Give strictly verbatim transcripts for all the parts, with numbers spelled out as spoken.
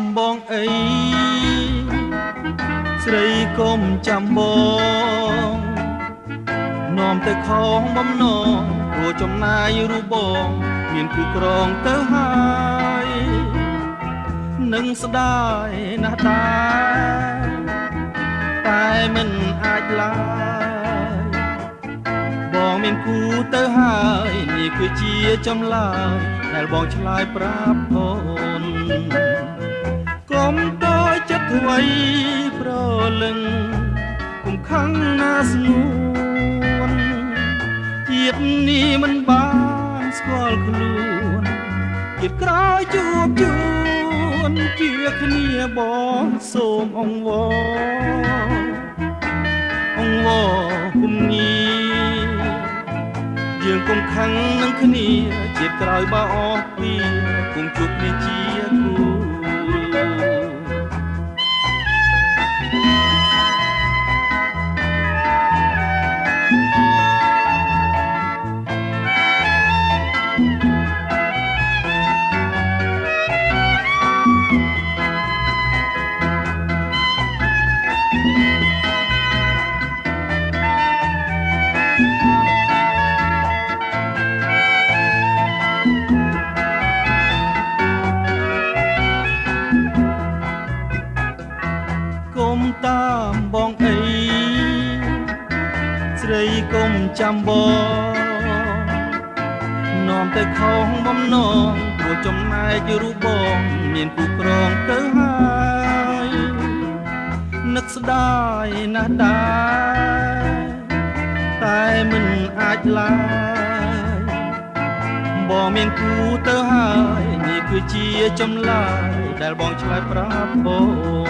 បងអីស្រីកុំចាំបងនាំទៅខំបំណងព្រោះចំណាយរូបបងមានគូក្រងទៅហើយនឹងស្ដាយណាស់ដែរតែមិនអាចឡើយបងមានគូទៅហើយនេះគឺជាចម្លើយដែលបងឆ្លើយប្រាប់អូនកុំតើចិត្តអ្វីប្រលឹងគុំខឹងណាស្ងួនជាតិនេះមិនបានស្គាល់ខ្លួនជាតិក្រោយជួបជួនជាគ្នាបងសូមអង្វរអង្វរគុំងីយើងគុំខឹងនឹងគ្នាជាតិក្រោយបើអស់ពីគុំជួបគ្នាជាគូគុំតាមបងអីស្រីគុំចាំបងនាំទៅខំបំណងព្រោះចំណែករូបបងមានគូក្រងទៅហើយនឹកស្ដាយណាស់ដែរតែមិនអាចឡើយបងមានគូទៅហើយនេះគឺជាចម្លើយដែលបងឆ្លើយប្រាប់អូ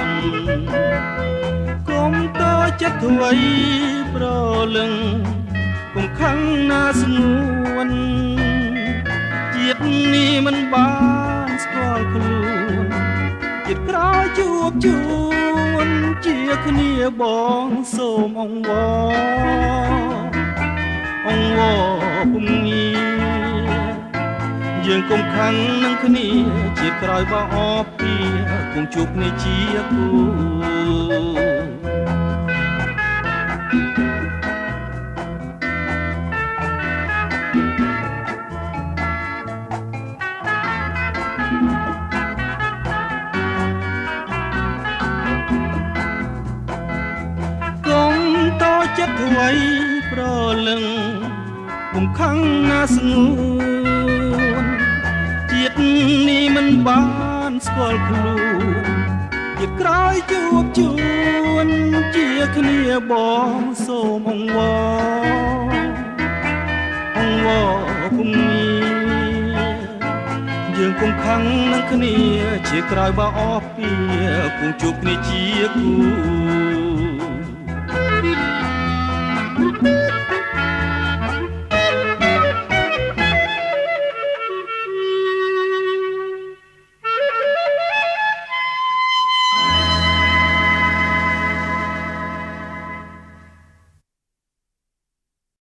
នកុំតើចិត្តអ្វីប្រលឹងគុំខឹងណាស្ងួនជាតិនេះមិនបានស្គាល់ខ្លួនជាតិក្រោយជួបជួនជាគ្នាបងសូមអង្វរអង្វរពុំងីយើងគុំខឹងនឹងគ្នាជាតិក្រោយបើអស់ពីគុំជួបគ្នាជាគូកុំតើចិត្តអ្វីប្រលឹងគុំខឹងណាស្ងួនជាតិនេះមិនបានស្គាល់ខ្លួនជាតិក្រោយជួបជួនជាគ្នាបងសូមអង្វរអង្វរគុំងីយើងគុំខឹងនឹងគ្នាជាក្រោយបើអស់ពីគុំជួបគ្នាជាគូ